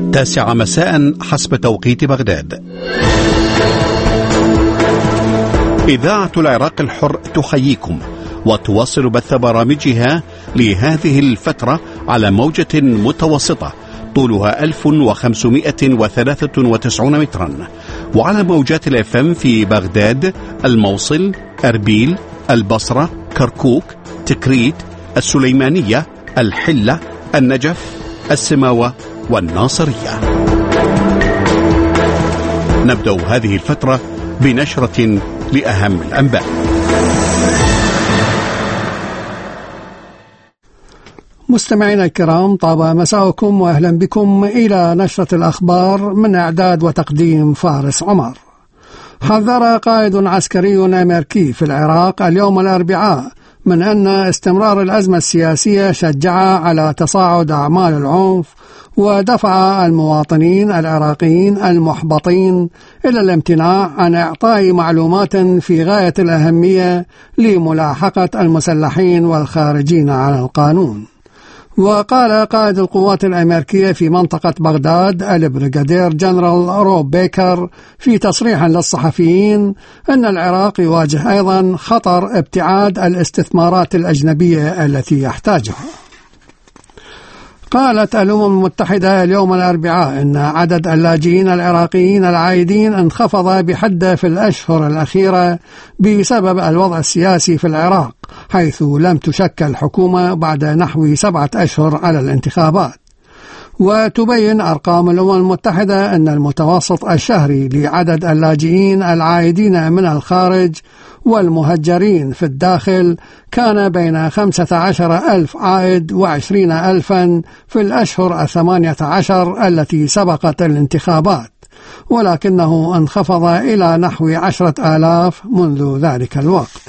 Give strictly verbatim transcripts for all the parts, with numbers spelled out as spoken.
التاسعة مساء حسب توقيت بغداد. إذاعة العراق الحر تحييكم وتواصل بث برامجها لهذه الفترة على موجة متوسطة طولها ألف وخمسمائة وثلاثة وتسعين مترا، وعلى موجات الاف ام في بغداد، الموصل، أربيل، البصرة، كركوك، تكريت، السليمانية، الحلة، النجف، السماوة والناصرية. نبدأ هذه الفترة بنشرة لأهم الأنباء. مستمعينا الكرام، طاب مساءكم وأهلا بكم إلى نشرة الأخبار من إعداد وتقديم فارس عمر. حذر قائد عسكري أمريكي في العراق اليوم الأربعاء من أن استمرار الأزمة السياسية شجع على تصاعد أعمال العنف ودفع المواطنين العراقيين المحبطين إلى الامتناع عن إعطاء معلومات في غاية الأهمية لملاحقة المسلحين والخارجين على القانون. وقال قائد القوات الأمريكية في منطقة بغداد البريغادير جنرال روب بيكر في تصريح للصحفيين أن العراق يواجه أيضا خطر ابتعاد الاستثمارات الأجنبية التي يحتاجها. قالت الأمم المتحدة اليوم الأربعاء أن عدد اللاجئين العراقيين العائدين انخفض بحدة في الأشهر الأخيرة بسبب الوضع السياسي في العراق، حيث لم تشكل حكومة بعد نحو سبعة أشهر على الانتخابات. وتبين أرقام الأمم المتحدة أن المتوسط الشهري لعدد اللاجئين العائدين من الخارج والمهجرين في الداخل كان بين خمسة عشر ألف عائد وعشرين ألفا في الأشهر الثمانية عشر التي سبقت الانتخابات، ولكنه انخفض إلى نحو عشرة آلاف منذ ذلك الوقت.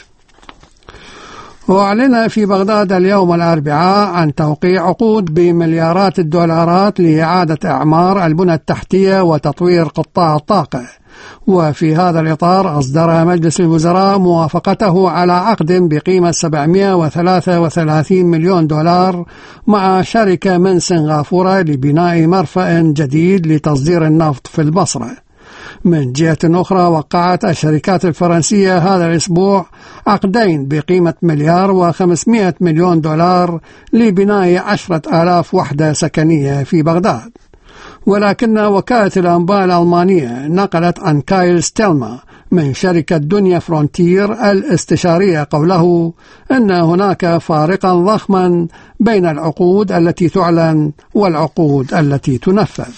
وأعلن في بغداد اليوم الأربعاء عن توقيع عقود بمليارات الدولارات لإعادة إعمار البنى التحتية وتطوير قطاع الطاقة. وفي هذا الإطار أصدر مجلس الوزراء موافقته على عقد بقيمة سبعمائة وثلاثة وثلاثين مليون دولار مع شركة من سنغافورة لبناء مرفأ جديد لتصدير النفط في البصرة. من جهة أخرى، وقعت الشركات الفرنسية هذا الأسبوع عقدين بقيمة مليار وخمسمائة مليون دولار لبناء عشرة آلاف وحدة سكنية في بغداد. ولكن وكالة الأنباء الألمانية نقلت عن كايل ستيلما من شركة دنيا فرونتير الاستشارية قوله أن هناك فارقا ضخما بين العقود التي تعلن والعقود التي تنفذ.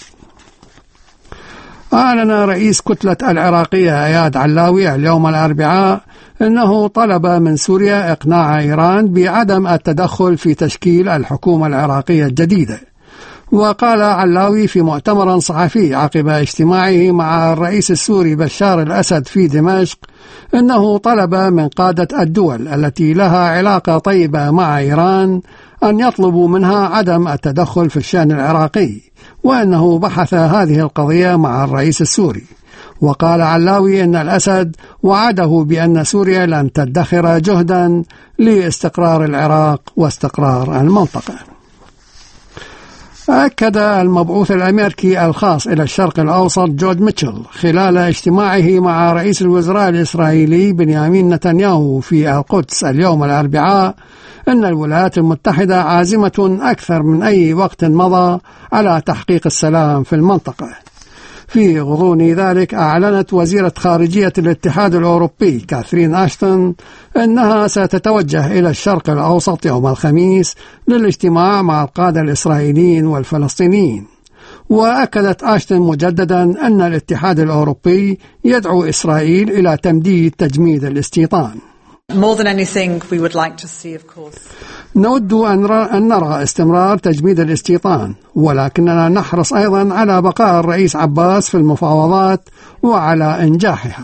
أعلن رئيس كتلة العراقية إياد علاوي اليوم الأربعاء أنه طلب من سوريا إقناع إيران بعدم التدخل في تشكيل الحكومة العراقية الجديدة. وقال علاوي في مؤتمر صحفي عقب اجتماعه مع الرئيس السوري بشار الأسد في دمشق أنه طلب من قادة الدول التي لها علاقة طيبة مع إيران أن يطلبوا منها عدم التدخل في الشأن العراقي، وأنه بحث هذه القضية مع الرئيس السوري. وقال علاوي أن الأسد وعده بأن سوريا لن تدخر جهدا لاستقرار العراق واستقرار المنطقة. أكد المبعوث الأمريكي الخاص إلى الشرق الأوسط جورج ميتشل خلال اجتماعه مع رئيس الوزراء الإسرائيلي بنيامين نتنياهو في القدس اليوم الأربعاء أن الولايات المتحدة عازمة أكثر من أي وقت مضى على تحقيق السلام في المنطقة. في غضون ذلك، أعلنت وزيرة خارجية الاتحاد الأوروبي كاثرين أشتون أنها ستتوجه إلى الشرق الأوسط يوم الخميس للاجتماع مع القادة الإسرائيليين والفلسطينيين. وأكدت أشتون مجددا أن الاتحاد الأوروبي يدعو إسرائيل إلى تمديد تجميد الاستيطان. More than anything, we would like to see, of course. نود أن نرى استمرار تجميد الاستيطان، ولكننا نحرص أيضا على بقاء الرئيس عباس في المفاوضات وعلى إنجاحها.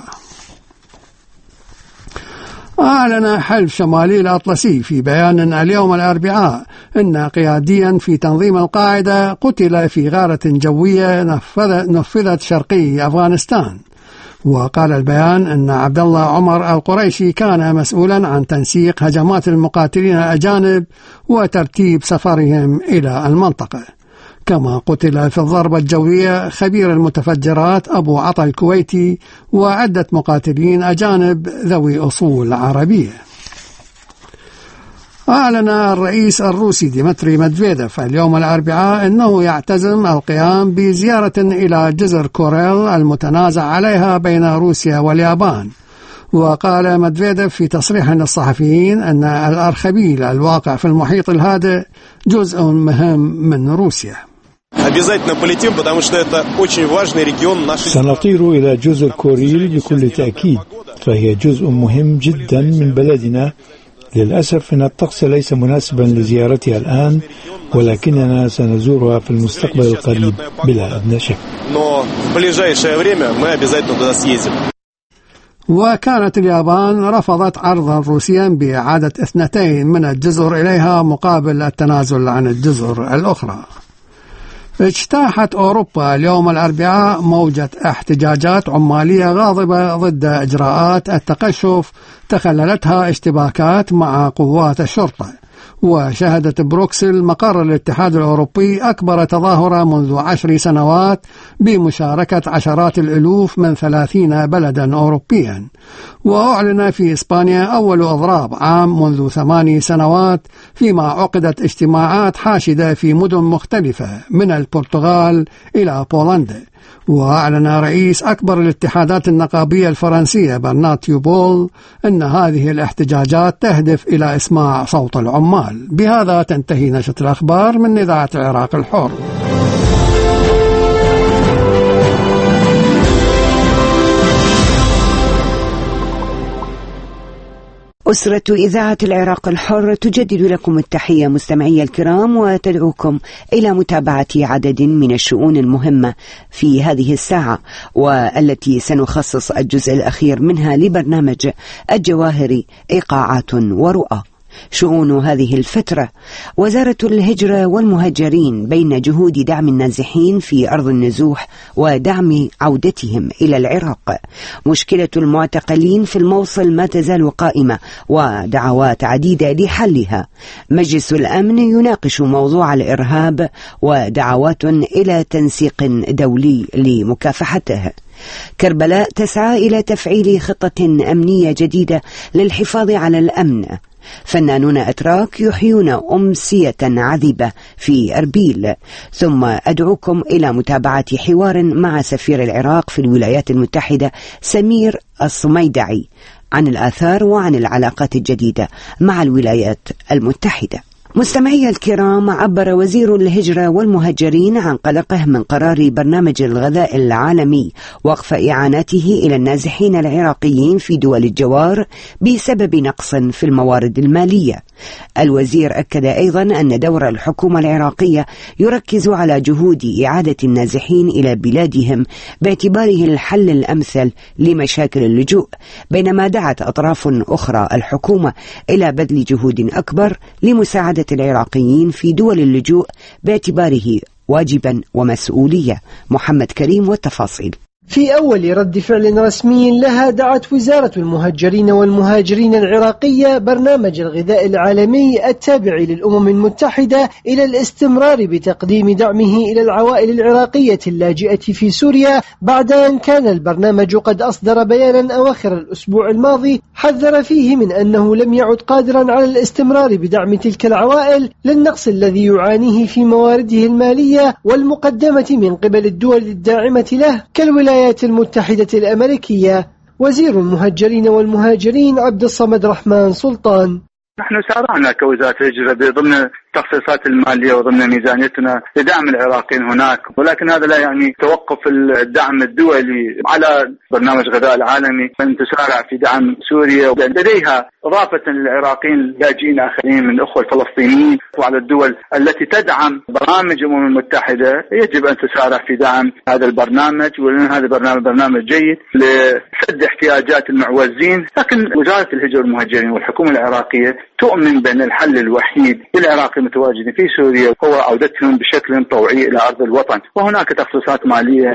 أعلن حلف شمالي الأطلسي في بيان اليوم الأربعاء أن قياديا في تنظيم القاعدة قتل في غارة جوية نفذت شرقي أفغانستان. وقال البيان أن عبد الله عمر القريشي كان مسؤولا عن تنسيق هجمات المقاتلين الأجانب وترتيب سفرهم إلى المنطقة. كما قتل في الضربة الجوية خبير المتفجرات أبو عطا الكويتي وعدة مقاتلين أجانب ذوي أصول عربية. أعلن الرئيس الروسي ديمتري ميدفيديف اليوم الأربعاء أنه يعتزم القيام بزيارة إلى جزر كوريل المتنازع عليها بين روسيا واليابان. وقال ميدفيديف في تصريح للصحفيين أن الأرخبيل الواقع في المحيط الهادئ جزء مهم من روسيا. سنطير إلى جزر كوريل بكل تأكيد، فهي جزء مهم جدا من بلدنا. للأسف أن الطقس ليس مناسبا لزيارتها الآن، ولكننا سنزورها في المستقبل القريب بلا أدنى شك. وكانت اليابان رفضت عرضا روسيا بإعادة اثنتين من الجزر إليها مقابل التنازل عن الجزر الأخرى. اجتاحت أوروبا اليوم الأربعاء موجة احتجاجات عمالية غاضبة ضد إجراءات التقشف تخللتها اشتباكات مع قوات الشرطة. وشهدت بروكسل مقر الاتحاد الأوروبي أكبر تظاهرة منذ عشر سنوات بمشاركة عشرات الألوف من ثلاثين بلدا أوروبيا. وأعلن في إسبانيا أول إضراب عام منذ ثماني سنوات، فيما عقدت اجتماعات حاشدة في مدن مختلفة من البرتغال إلى بولندا. وأعلن رئيس أكبر الاتحادات النقابية الفرنسية برنارد تيوبول أن هذه الاحتجاجات تهدف إلى إسماع صوت العمال. بهذا تنتهي نشرة الأخبار من إذاعة العراق الحر. أسرة إذاعة العراق الحر تجدد لكم التحية مستمعي الكرام، وتدعوكم إلى متابعة عدد من الشؤون المهمة في هذه الساعة، والتي سنخصص الجزء الأخير منها لبرنامج الجواهر إيقاعات ورؤى. شؤون هذه الفترة: وزارة الهجرة والمهاجرين بين جهود دعم النازحين في أرض النزوح ودعم عودتهم إلى العراق. مشكلة المعتقلين في الموصل ما تزال قائمة ودعوات عديدة لحلها. مجلس الأمن يناقش موضوع الإرهاب ودعوات إلى تنسيق دولي لمكافحته. كربلاء تسعى إلى تفعيل خطة أمنية جديدة للحفاظ على الأمن. فنانون أتراك يحيون أمسية عذبة في أربيل. ثم أدعوكم إلى متابعة حوار مع سفير العراق في الولايات المتحدة سمير الصميدعي عن الآثار وعن العلاقات الجديدة مع الولايات المتحدة. مستمعي الكرام، عبر وزير الهجرة والمهاجرين عن قلقه من قرار برنامج الغذاء العالمي وقف إعانته إلى النازحين العراقيين في دول الجوار بسبب نقص في الموارد المالية. الوزير أكد أيضا أن دور الحكومة العراقية يركز على جهود إعادة النازحين إلى بلادهم باعتباره الحل الأمثل لمشاكل اللجوء، بينما دعت أطراف أخرى الحكومة إلى بذل جهود أكبر لمساعدة العراقيين في دول اللجوء باعتباره واجبا ومسؤولية. محمد كريم والتفاصيل. في أول رد فعل رسمي لها، دعت وزارة المهاجرين والمهاجرين العراقية برنامج الغذاء العالمي التابع للأمم المتحدة إلى الاستمرار بتقديم دعمه إلى العوائل العراقية اللاجئة في سوريا، بعد أن كان البرنامج قد أصدر بيانا أواخر الأسبوع الماضي حذر فيه من أنه لم يعد قادرا على الاستمرار بدعم تلك العوائل للنقص الذي يعانيه في موارده المالية والمقدمة من قبل الدول الداعمة له كالولايات الولايات المتحدة الأمريكية. وزير المهاجرين والمهاجرين عبد الصمد رحمن سلطان: نحن سارعنا كوزارة الهجرة ضمن التخصيصات المالية وضمن ميزانيتنا لدعم العراقيين هناك، ولكن هذا لا يعني توقف الدعم الدولي على برنامج غذاء العالمي، أن تسارع في دعم سوريا لديها إضافة للعراقيين لاجئين آخرين من الأخوة الفلسطينيين، وعلى الدول التي تدعم برامج الأمم المتحدة يجب أن تسارع في دعم هذا البرنامج، ولأن هذا البرنامج برنامج جيد لسد احتياجات المعوزين. لكن وزارة الهجرة والمهاجرين والحكومة العراقية تؤمن بأن الحل الوحيد للعراق المتواجدين في سوريا هو عودتهم بشكل طوعي إلى أرض الوطن، وهناك تخصيصات مالية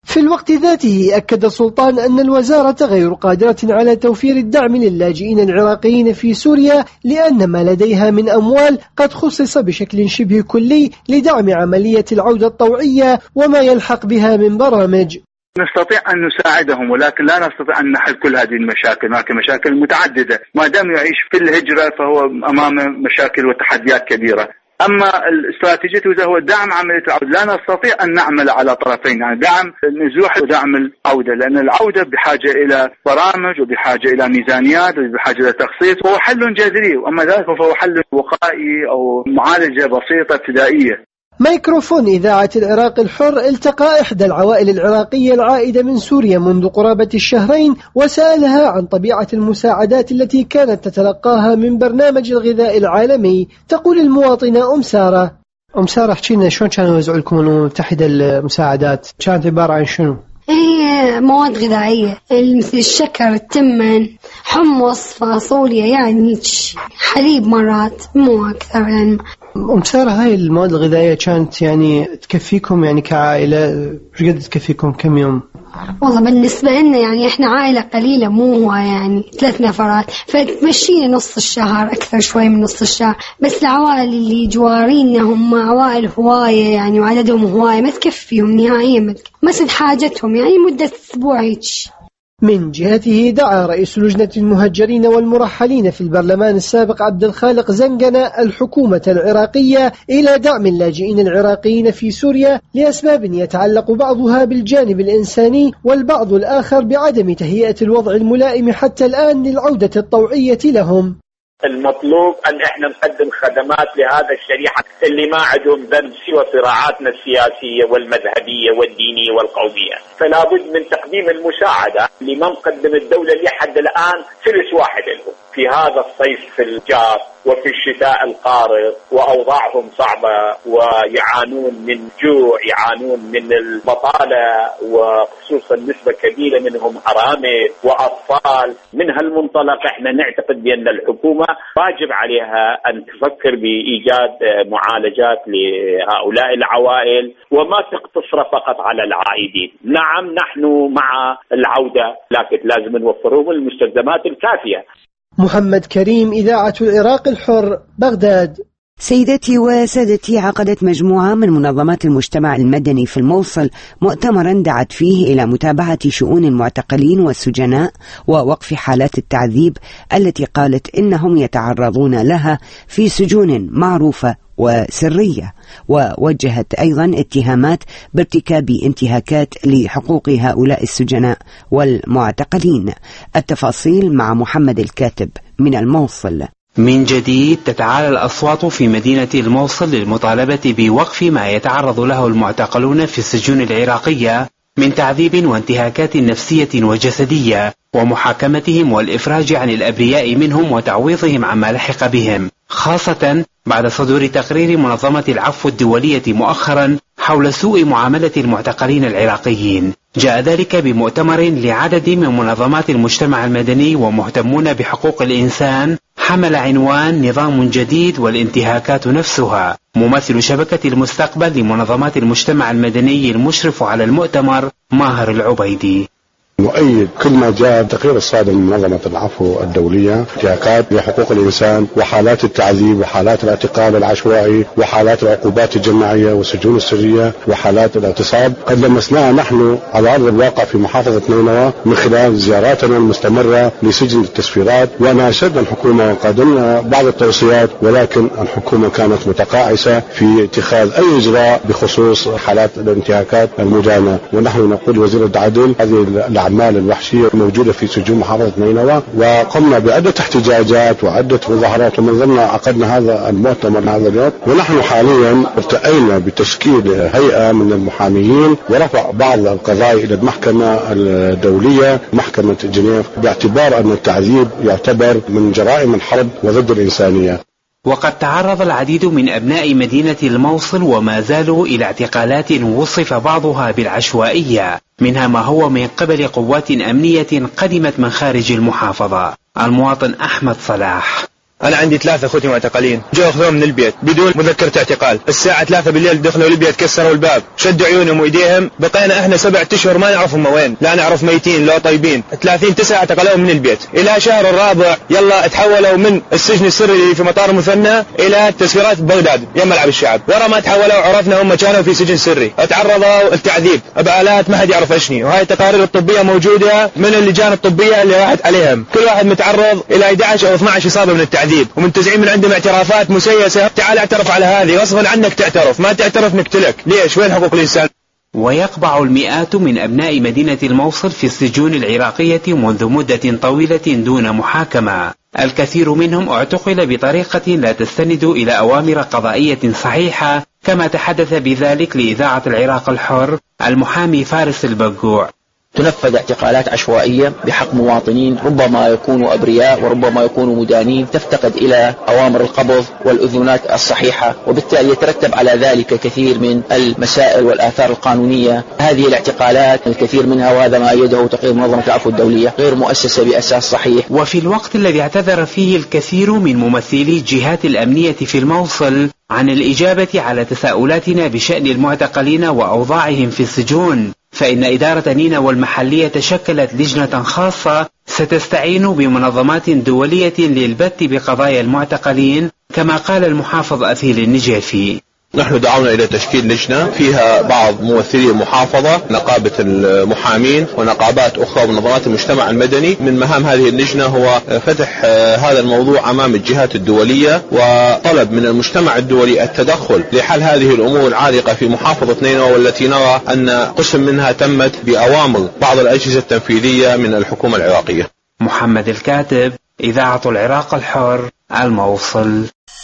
في الوقت ذاته أكد السلطان أن الوزارة غير قادرة على توفير الدعم للاجئين العراقيين في سوريا لأن ما لديها من أموال قد خصص بشكل شبه كلي لدعم عملية العودة الطوعية وما يلحق بها من برامج. نستطيع أن نساعدهم ولكن لا نستطيع أن نحل كل هذه المشاكل، هناك مشاكل متعددة، ما دام يعيش في الهجرة فهو أمامه مشاكل وتحديات كبيرة. أما الاستراتيجية الوزارة هو دعم عملية العودة، لا نستطيع أن نعمل على طرفين، يعني دعم النزوح ودعم العودة، لأن العودة بحاجة إلى برامج وبحاجة إلى ميزانيات وبحاجة إلى تخصيص، وهو حل جذري، وأما ذلك فهو حل وقائي أو معالجة بسيطة ابتدائية. ميكروفون إذاعة العراق الحر التقى إحدى العوائل العراقية العائدة من سوريا منذ قرابة الشهرين وسألها عن طبيعة المساعدات التي كانت تتلقاها من برنامج الغذاء العالمي. تقول المواطنة أم سارة. أم سارة احكي لنا شلون كانوا يوزعوا لكم الأمم المتحدة المساعدات؟ كانت عبارة عن شنو؟ هي مواد غذائية مثل الشكر، التمن، حمص، فاصوليا، يعني حليب مرات، مو أكثر يعني. أم سارة هاي المواد الغذائية كانت يعني تكفيكم يعني كعائلة شو قد تكفيكم كم يوم؟ والله بالنسبة لنا يعني إحنا عائلة قليلة، مو هو يعني ثلاث نفرات، فتمشينا نص الشهر، أكثر شوي من نص الشهر. بس العوائل اللي جوارينا هم عوائل هواية يعني وعددهم هواية، ما تكفيهم نهائيا، ما تكفي مثل حاجتهم يعني مدة أسبوع هيك. من جهته دعا رئيس لجنة المهجرين والمرحلين في البرلمان السابق عبد الخالق زنقنة الحكومة العراقية إلى دعم اللاجئين العراقيين في سوريا لأسباب يتعلق بعضها بالجانب الإنساني والبعض الآخر بعدم تهيئة الوضع الملائم حتى الآن للعودة الطوعية لهم. المطلوب أن احنا نقدم خدمات لهذا الشريحة اللي ما عندهم ذنب سوى صراعاتنا السياسية والمذهبية والدينية والقومية، فلا بد من تقديم المساعدة لما مقدم الدولة لحد الآن ثلث واحد لهم في هذا الصيف في الجاف وفي الشتاء القارب، وأوضاعهم صعبة ويعانون من جوع، يعانون من البطالة، وخصوصا نسبة كبيرة منهم أرامل وأطفال. من هالمنطلق احنا نعتقد بأن الحكومة واجب عليها أن تفكر بإيجاد معالجات لهؤلاء العوائل وما تقتصر فقط على العائدين. نعم نحن مع العودة، لكن لازم نوفرهم المستلزمات الكافية. محمد كريم، إذاعة العراق الحر، بغداد. سيدتي وسادتي، عقدت مجموعة من منظمات المجتمع المدني في الموصل مؤتمرا دعت فيه إلى متابعة شؤون المعتقلين والسجناء ووقف حالات التعذيب التي قالت إنهم يتعرضون لها في سجون معروفة وسرية، ووجهت أيضا اتهامات بارتكاب انتهاكات لحقوق هؤلاء السجناء والمعتقلين. التفاصيل مع محمد الكاتب من الموصل. من جديد تتعالى الأصوات في مدينة الموصل للمطالبة بوقف ما يتعرض له المعتقلون في السجون العراقية من تعذيب وانتهاكات نفسية وجسدية، ومحاكمتهم والإفراج عن الأبرياء منهم وتعويضهم عما لحق بهم، خاصة بعد صدور تقرير منظمة العفو الدولية مؤخرا حول سوء معاملة المعتقلين العراقيين. جاء ذلك بمؤتمر لعدد من منظمات المجتمع المدني ومهتمون بحقوق الإنسان حمل عنوان نظام جديد والانتهاكات نفسها. ممثل شبكة المستقبل لمنظمات المجتمع المدني المشرف على المؤتمر ماهر العبيدي: نؤيد كل ما جاء تقرير الصادر من منظمة العفو الدولية، انتهاكات بحقوق الإنسان وحالات التعذيب وحالات الاعتقال العشوائي وحالات العقوبات الجماعية والسجون السرية وحالات الاغتصاب، قد لمسناها نحن على أرض الواقع في محافظة نينوى من خلال زياراتنا المستمرة لسجن التسفيرات، وناشدنا الحكومة وقدمنا بعض التوصيات، ولكن الحكومة كانت متقاعسة في اتخاذ أي إجراء بخصوص حالات الانتهاكات المدانة. ونحن نقول وزير العدل هذه الأعمال الوحشية موجودة في سجون محافظة نينوى، وقمنا بعدة احتجاجات وعدة مظاهرات، ومن ضمنها عقدنا هذا المؤتمر هذا اليوم. ونحن حاليا ارتأينا بتشكيل هيئة من المحاميين ورفع بعض القضايا إلى المحكمة الدولية محكمة جنيف، باعتبار أن التعذيب يعتبر من جرائم الحرب وضد الإنسانية. وقد تعرض العديد من أبناء مدينة الموصل وما زالوا إلى اعتقالات وصف بعضها بالعشوائية، منها ما هو من قبل قوات أمنية قدمت من خارج المحافظة. المواطن أحمد صلاح: أنا عندي ثلاثة أخوتي معتقلين، جو أخذوهم من البيت بدون مذكرة اعتقال، الساعة ثلاثة بالليل دخلوا البيت كسروا الباب، شدوا عيونهم وإيديهم، بقينا إحنا سبعة أشهر ما نعرف هم وين، لا نعرف ميتين لو طيبين، ثلاثين تسعة اعتقلوهم من البيت، إلى شهر الرابع يلا تحولوا من السجن السري في مطار المثنى إلى تسفيرات بغداد يوم ملعب الشعب، ورا ما تحولوا عرفنا هم كانوا في سجن سري، تعرضوا التعذيب بآلات ما حد يعرف إيشني، وهاي التقارير الطبية موجودة من اللجان الطبية اللي راحت عليهم، كل واحد متعرض إلى إحدى عشر أو اثني عشر إصابة من التعذيب، ومنتزعين من عندهم اعترافات مسيسة، تعال اعترف على هذه، غصبا عنك تعترف، ما تعترف نقتلك، ليش؟ وين حقوق الإنسان؟ ويقبع المئات من أبناء مدينة الموصل في السجون العراقية منذ مدة طويلة دون محاكمة، الكثير منهم اعتقل بطريقة لا تستند إلى أوامر قضائية صحيحة، كما تحدث بذلك لإذاعة العراق الحر المحامي فارس البقوع. تنفذ اعتقالات عشوائية بحق مواطنين ربما يكونوا أبرياء وربما يكونوا مدانين، تفتقد إلى أوامر القبض والأذونات الصحيحة، وبالتالي يترتب على ذلك كثير من المسائل والآثار القانونية. هذه الاعتقالات الكثير منها، وهذا ما أيده تقرير منظمة العفو الدولية، غير مؤسسة بأساس صحيح. وفي الوقت الذي اعتذر فيه الكثير من ممثلي الجهات الأمنية في الموصل عن الإجابة على تساؤلاتنا بشأن المعتقلين وأوضاعهم في السجون، فإن إدارة نينا والمحلية شكلت لجنة خاصة ستستعين بمنظمات دولية للبت بقضايا المعتقلين، كما قال المحافظ أثيل النجافي. نحن دعونا إلى تشكيل لجنة فيها بعض ممثلي المحافظة، نقابة المحامين ونقابات أخرى ومنظمات المجتمع المدني. من مهام هذه اللجنة هو فتح هذا الموضوع أمام الجهات الدولية، وطلب من المجتمع الدولي التدخل لحل هذه الأمور العالقة في محافظة نينوى، والتي نرى أن قسم منها تمت بأوامر بعض الأجهزة التنفيذية من الحكومة العراقية. محمد الكاتب، إذاعة العراق الحر، الموصل.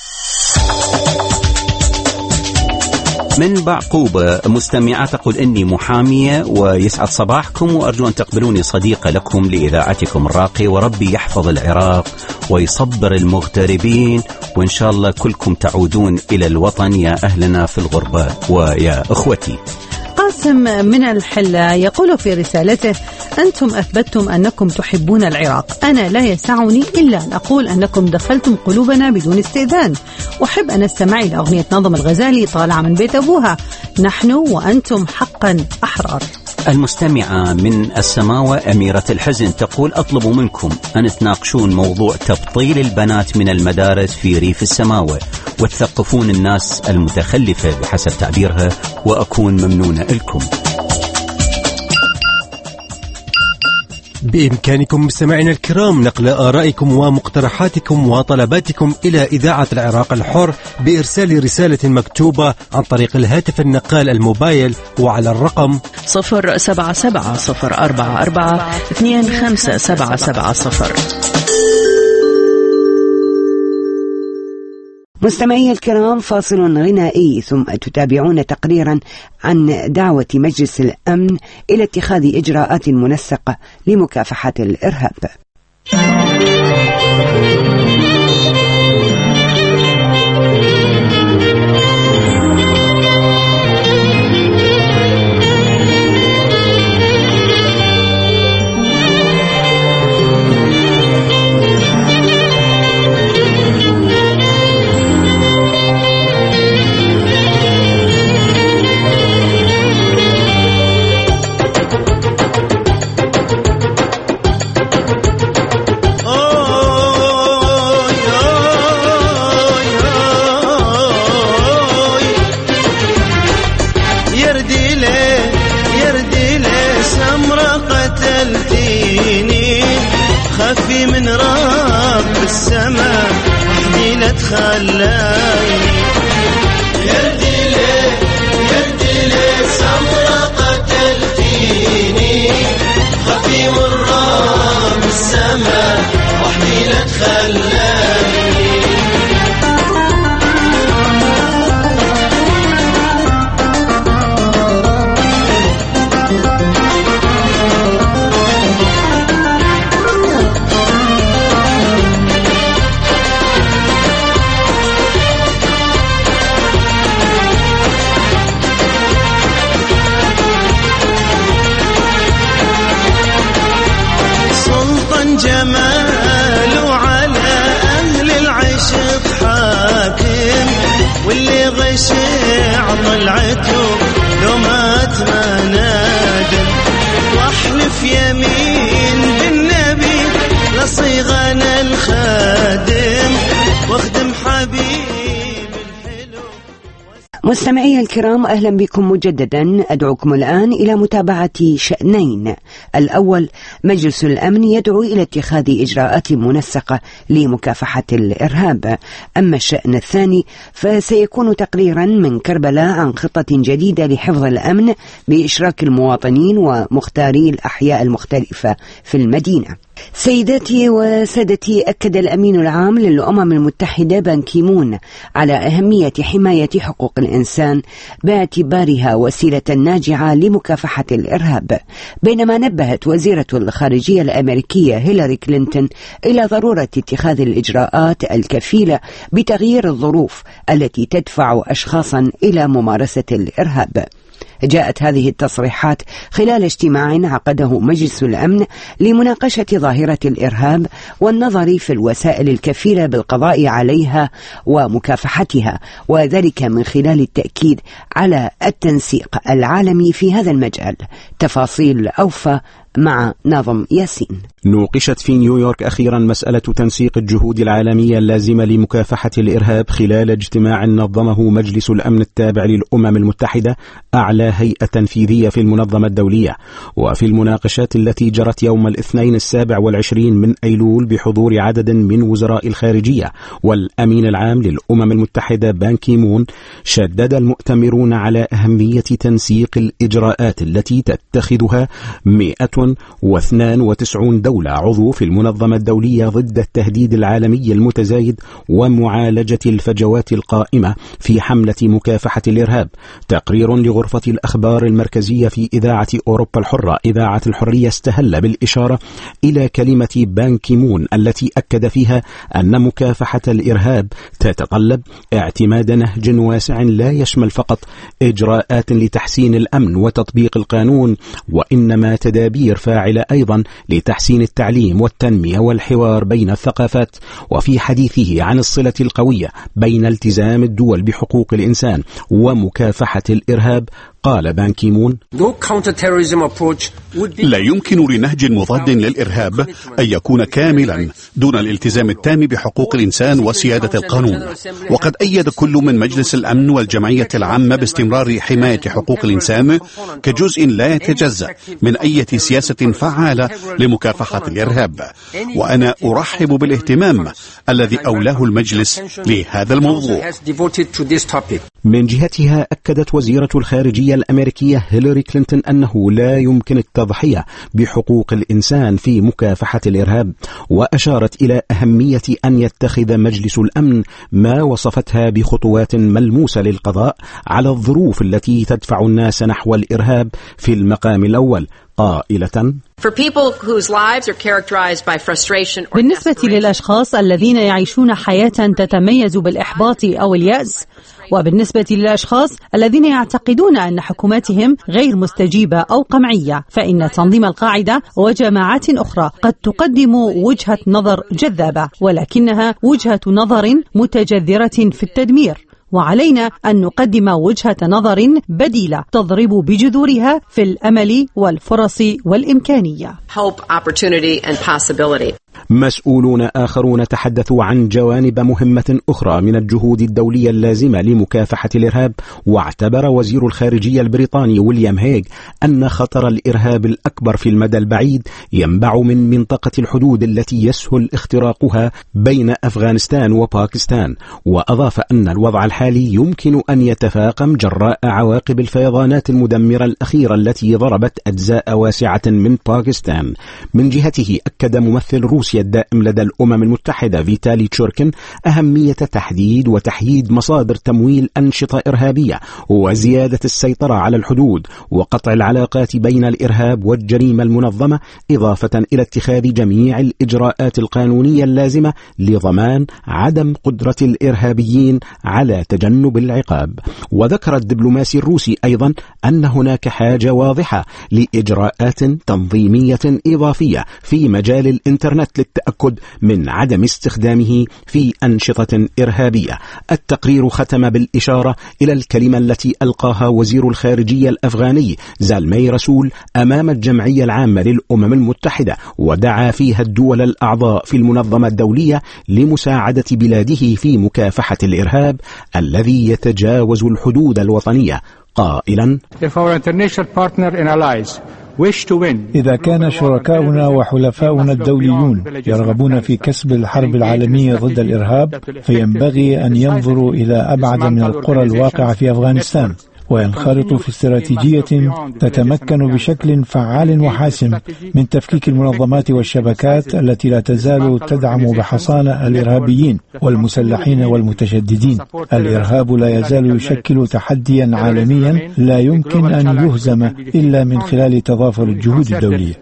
من بعقوبة مستمعة تقول إني محامية ويسعد صباحكم، وأرجو أن تقبلوني صديقة لكم لإذاعتكم الراقية، وربي يحفظ العراق ويصبر المغتربين، وإن شاء الله كلكم تعودون إلى الوطن يا أهلنا في الغربة ويا أخوتي. قاسم من الحلة يقول في رسالته: أنتم أثبتتم أنكم تحبون العراق، أنا لا يسعني إلا أن أقول أنكم دخلتم قلوبنا بدون استئذان، وأحب أن أستمع إلى أغنية ناظم الغزالي طالعة من بيت أبوها، نحن وأنتم حقا أحرار. المستمعة من السماوة أميرة الحزن تقول: أطلب منكم أن تناقشون موضوع تبطيل البنات من المدارس في ريف السماوة، وتثقفون الناس المتخلفة بحسب تعبيرها، وأكون ممنونة لكم. بإمكانكم مستمعينا الكرام نقل آرائكم ومقترحاتكم وطلباتكم إلى إذاعة العراق الحر بإرسال رسالة مكتوبة عن طريق الهاتف النقال الموبايل، وعلى الرقم صفر سبعة سبعة صفر أربعة أربعة اثنين خمسة سبعة سبعة صفر. مستمعي الكرام، فاصل غنائي ثم تتابعون تقريرا عن دعوة مجلس الأمن إلى اتخاذ إجراءات منسقة لمكافحة الإرهاب. واللي غشع طلعته لو مات ما نادم، واحلف يمين بالنبي لصيغنا الخادم واخدم حبيب. مستمعي الكرام، أهلا بكم مجددا. أدعوكم الآن إلى متابعة شأنين. الأول، مجلس الأمن يدعو إلى اتخاذ إجراءات منسقة لمكافحة الإرهاب. أما الشأن الثاني فسيكون تقريرا من كربلاء عن خطة جديدة لحفظ الأمن بإشراك المواطنين ومختاري الأحياء المختلفة في المدينة. سيداتي وسادتي، أكد الأمين العام للأمم المتحدة بان كيمون على أهمية حماية حقوق الإنسان باعتبارها وسيلة ناجعة لمكافحة الإرهاب، بينما نبهت وزيرة الخارجية الأمريكية هيلاري كلينتون إلى ضرورة اتخاذ الإجراءات الكفيلة بتغيير الظروف التي تدفع أشخاصا إلى ممارسة الإرهاب. جاءت هذه التصريحات خلال اجتماع عقده مجلس الأمن لمناقشة ظاهرة الإرهاب والنظر في الوسائل الكفيلة بالقضاء عليها ومكافحتها، وذلك من خلال التأكيد على التنسيق العالمي في هذا المجال. تفاصيل أوفى مع ناظم ياسين. نوقشت في نيويورك أخيرا مسألة تنسيق الجهود العالمية اللازمة لمكافحة الإرهاب خلال اجتماع نظمه مجلس الأمن التابع للأمم المتحدة، أعلى هيئة تنفيذية في المنظمة الدولية. وفي المناقشات التي جرت يوم الاثنين السابع والعشرين من أيلول بحضور عدد من وزراء الخارجية والأمين العام للأمم المتحدة بان كيمون، شدد المؤتمرون على أهمية تنسيق الإجراءات التي تتخذها مئة واثنان وتسعين دولة عضو في المنظمة الدولية ضد التهديد العالمي المتزايد ومعالجة الفجوات القائمة في حملة مكافحة الإرهاب. تقرير لغرفة الأخبار المركزية في إذاعة أوروبا الحرة، إذاعة الحرية، استهل بالإشارة إلى كلمة بان كيمون التي أكد فيها أن مكافحة الإرهاب تتطلب اعتماد نهج واسع لا يشمل فقط إجراءات لتحسين الأمن وتطبيق القانون، وإنما تدابير فاعلة أيضا لتحسين التعليم والتنمية والحوار بين الثقافات. وفي حديثه عن الصلة القوية بين التزام الدول بحقوق الإنسان ومكافحة الإرهاب، قال بان كيمون: لا يمكن لنهج مضاد للإرهاب أن يكون كاملا دون الالتزام التام بحقوق الإنسان وسيادة القانون. وقد أيد كل من مجلس الأمن والجمعية العامة باستمرار حماية حقوق الإنسان كجزء لا يتجزأ من أي سياسة فعالة لمكافحة الإرهاب، وأنا أرحب بالاهتمام الذي أولاه المجلس لهذا الموضوع. من جهتها أكدت وزيرة الخارجية الأمريكية هيلاري كلينتون أنه لا يمكن التضحية بحقوق الإنسان في مكافحة الإرهاب، وأشارت إلى أهمية أن يتخذ مجلس الأمن ما وصفتها بخطوات ملموسة للقضاء على الظروف التي تدفع الناس نحو الإرهاب في المقام الأول، قائلة: بالنسبة للأشخاص الذين يعيشون حياة تتميز بالإحباط أو اليأس، وبالنسبة للأشخاص الذين يعتقدون أن حكوماتهم غير مستجيبة أو قمعية، فإن تنظيم القاعدة وجماعات أخرى قد تقدم وجهة نظر جذابة، ولكنها وجهة نظر متجذرة في التدمير، وعلينا أن نقدم وجهة نظر بديلة تضرب بجذورها في الأمل والفرص والإمكانية. مسؤولون آخرون تحدثوا عن جوانب مهمة أخرى من الجهود الدولية اللازمة لمكافحة الإرهاب، واعتبر وزير الخارجية البريطاني ويليام هيغ أن خطر الإرهاب الأكبر في المدى البعيد ينبع من منطقة الحدود التي يسهل اختراقها بين أفغانستان وباكستان، وأضاف أن الوضع الحالي يمكن أن يتفاقم جراء عواقب الفيضانات المدمرة الأخيرة التي ضربت أجزاء واسعة من باكستان. من جهته أكد ممثل روسيا الدائم لدى الأمم المتحدة فيتالي تشوركين أهمية تحديد وتحييد مصادر تمويل أنشطة إرهابية وزيادة السيطرة على الحدود وقطع العلاقات بين الإرهاب والجريمة المنظمة، إضافة إلى اتخاذ جميع الإجراءات القانونية اللازمة لضمان عدم قدرة الإرهابيين على تجنب العقاب. وذكر الدبلوماسي الروسي أيضا أن هناك حاجة واضحة لإجراءات تنظيمية إضافية في مجال الإنترنت الإنترنت للتأكد من عدم استخدامه في أنشطة إرهابية. التقرير ختم بالإشارة إلى الكلمة التي ألقاها وزير الخارجية الأفغاني زالمي رسول أمام الجمعية العامة للأمم المتحدة، ودعا فيها الدول الأعضاء في المنظمة الدولية لمساعدة بلاده في مكافحة الإرهاب الذي يتجاوز الحدود الوطنية، قائلا: إذا كان شركاؤنا وحلفاؤنا الدوليون يرغبون في كسب الحرب العالمية ضد الإرهاب، فينبغي أن ينظروا إلى أبعد من القرى الواقعة في أفغانستان، وينخرطوا في استراتيجية تتمكن بشكل فعال وحاسم من تفكيك المنظمات والشبكات التي لا تزال تدعم بحصانة الإرهابيين والمسلحين والمتشددين. الإرهاب لا يزال يشكل تحديا عالميا لا يمكن أن يهزم إلا من خلال تضافر الجهود الدولية.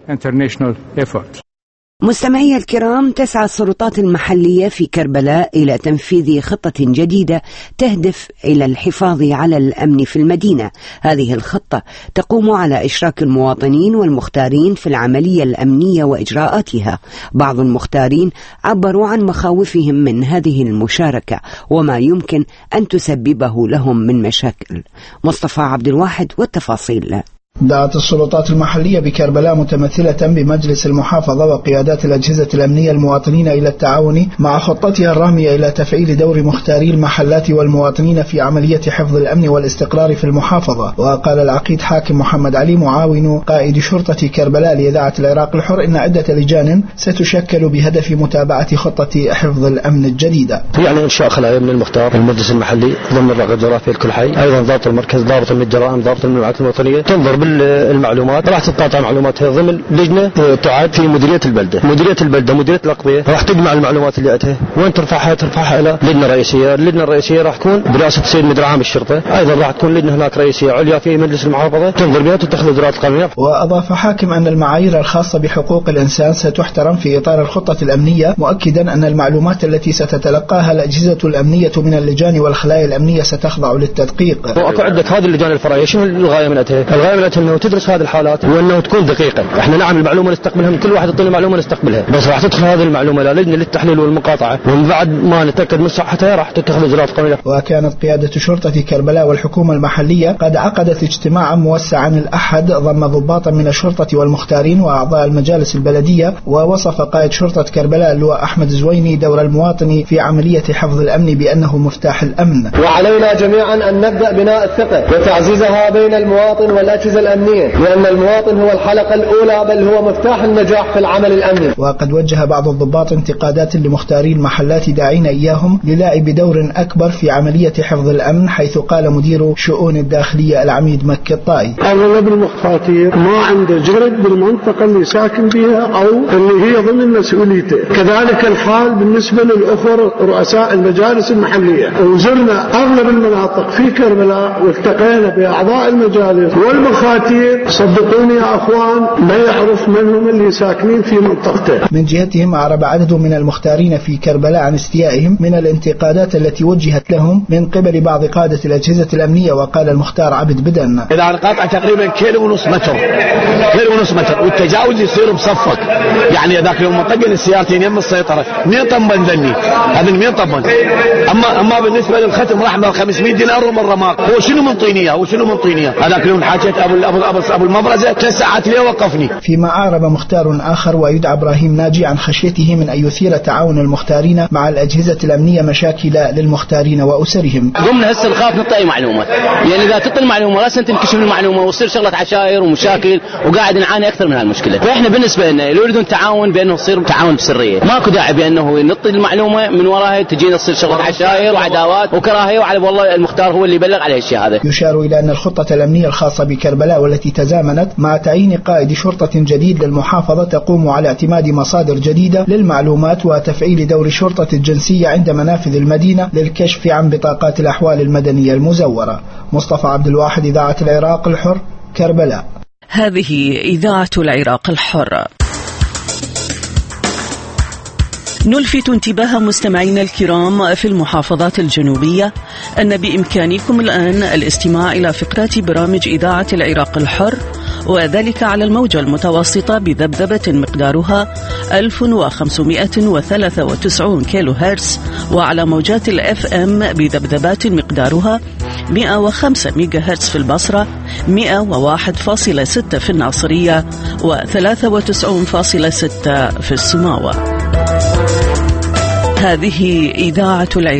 مستمعي الكرام، تسعى السلطات المحلية في كربلاء إلى تنفيذ خطة جديدة تهدف إلى الحفاظ على الأمن في المدينة. هذه الخطة تقوم على إشراك المواطنين والمختارين في العملية الأمنية وإجراءاتها. بعض المختارين عبروا عن مخاوفهم من هذه المشاركة وما يمكن أن تسببه لهم من مشاكل. مصطفى عبد الواحد والتفاصيل. دعت السلطات المحلية بكربلاء متمثلة بمجلس المحافظة وقيادات الأجهزة الأمنية المواطنين إلى التعاون مع خطتها الرامية إلى تفعيل دور مختاري المحلات والمواطنين في عملية حفظ الأمن والاستقرار في المحافظة. وقال العقيد حاكم محمد علي معاون قائد شرطة كربلاء لإذاعة العراق الحر إن عدة لجان ستشكل بهدف متابعة خطة حفظ الأمن الجديدة. يعني إنشاء خلايا من المختار المجلس المحلي ضمن الرقابة الجغرافية لكل حي، أيضا ضابط المركز، ضابط من الجرائم، ضابط المجموعات الوطنية، تنظر بالمعلومات، راح تتقاطع معلوماتها ضمن لجنة تعاد في مديرية البلدة. مديرية البلدة مديرية الأقضية راح تجمع المعلومات اللي أتها وين ترفعها ترفعها إلى لجنة رئيسية. اللجنة الرئيسية راح تكون برئاسة السيد مدير عام الشرطة، أيضا راح تكون لجنة هناك رئيسية عليا في مجلس المحافظة تنظر بها وتتخذ الإجراءات القانونية. وأضاف حاكم أن المعايير الخاصة بحقوق الإنسان ستحترم في إطار الخطة الأمنية، مؤكدا أن المعلومات التي ستتلقاها الأجهزة الأمنية من اللجان والخلايا الأمنية ستخضع للتدقيق. وأكو عندك هذه اللجان الفرعية، شنو الغاية من أتها؟ الغاية من أتها أنه تدرس هذه الحالات وأنه تكون دقيقة. احنا نعم المعلومة نستقبلها من كل واحد يعطينا معلومة نستقبلها، بس راح تدخل هذه المعلومة للجنة للتحليل والمقاطعة، ومن بعد ما نتأكد من صحتها راح تتخذ إجراءات قانونية. وكانت قيادة شرطة كربلاء والحكومة المحلية قد عقدت اجتماعا موسعا الأحد ضم ضباطا من الشرطة والمختارين وأعضاء المجالس البلدية. ووصف قائد شرطة كربلاء اللواء أحمد زويني دور المواطن في عملية حفظ الأمن بأنه مفتاح الأمن. وعلينا جميعا أن نبدأ بناء الثقة وتعزيزها بين المواطن والأجهزة الأمنية، لأن المواطن هو الحلقة الأولى بل هو مفتاح النجاح في العمل الأمني. وقد وجه بعض الضباط انتقادات لمختاري المحلات داعين إياهم للعب بدور أكبر في عملية حفظ الأمن، حيث قال مدير شؤون الداخلية العميد مكي الطائي: أغلب المخاطير ما عنده جرد بالمنطقة اللي ساكن بها أو اللي هي ضمن مسؤوليته. كذلك الحال بالنسبة للأخر رؤساء المجالس المحلية. وزرنا أغلب المناطق في كربلاء والتقينا بأعضاء المجالس والمخاطير، صدقوني يا أخوان ما يعرف منهم اللي ساكنين في منطقته. من جهتهم أعرب عدد من المختارين في كربلاء عن استيائهم من الانتقادات التي وجهت لهم من قبل بعض قادة الأجهزة الأمنية. وقال المختار عبد بدن: إذا القطع تقريبا كيلو ونص متر كيلو ونص متر والتجاوز يصير بصفق، يعني ذاك يوم منطقة السيارتين يم السيطرة مين طبن ذني هذا مين طبن. أما أما بالنسبة للختم راح من خمسمائة دينار ومرماق، هو شنو من طينية هو شنو من طينية هذاك اليوم حاجة أبو أبو أبو, أبو المبرزة ثلاث ساعات ليه وقفني. فيما أعرب مختار آخر ويدعى إبراهيم ناجي عن خشيته من أن يثير تعاون المختارين مع الأجهزة الأمنية مشاكل للمختارين وأسرهم. قمنا هسه نخاف نعطي أي معلومات، يعني إذا تعطي المعلومة راسا تنكشف المعلومة وتصير شغلة عشائر ومشاكل وقاعد نعاني أكثر من هالمشكلة. فإحنا بالنسبة لنا لو يريدون تعاون بأنه يصير تعاون بسرية، ماكو داعي بأنه نعطي المعلومة من وراها تجينا تصير شغلة عشائر وعداوات وكراهية، وعلى والله المختار هو اللي يبلغ على الشيء هذا. يشار إلى أن الخطة الأمنية الخاصة بكربلاء والتي تزامنت مع تعيين قائد شرطة جديد للمحافظة تقوم على اعتماد مصادر جديدة للمعلومات وتفعيل دور شرطة الجنسية عند منافذ المدينة للكشف عن بطاقات الأحوال المدنية المزورة. مصطفى عبد الواحد، إذاعة العراق الحر، كربلاء. هذه إذاعة العراق الحر. نلفت انتباه مستمعينا الكرام في المحافظات الجنوبية أن بإمكانكم الآن الاستماع إلى فقرات برامج إذاعة العراق الحر، وذلك على الموجة المتوسطة بذبذبة مقدارها ألف وخمسمائة وثلاثة وتسعين كيلو هرتز، وعلى موجات الأف أم بذبذبات مقدارها مئة وخمسة ميجا هرتز في البصرة، مئة وواحد فاصلة ستة في الناصرية، وثلاثة وتسعين فاصلة ستة في السماوة. هذه إذاعة العراق.